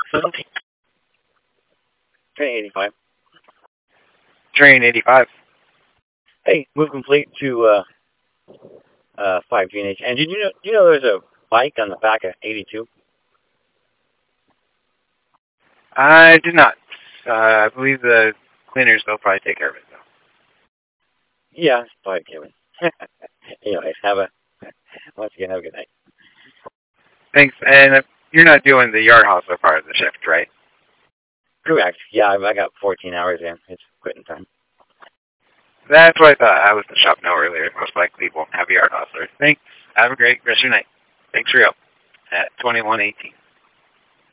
Train 85. Train 85. Hey, move complete to 5G&H. And did you know there's a bike on the back of 82? I did not. I believe the cleaners, they'll probably take care of it, though. Yeah, it's probably Kevin. Anyways, once again, have a good night. Thanks. And you're not doing the yard hustle part of the shift, right? Correct. Yeah, I got 14 hours in. It's quitting time. That's what I thought. I was in the shop now earlier. Most likely won't have a yard hustler. Thanks. Have a great rest of your night. Thanks for your help at 2118.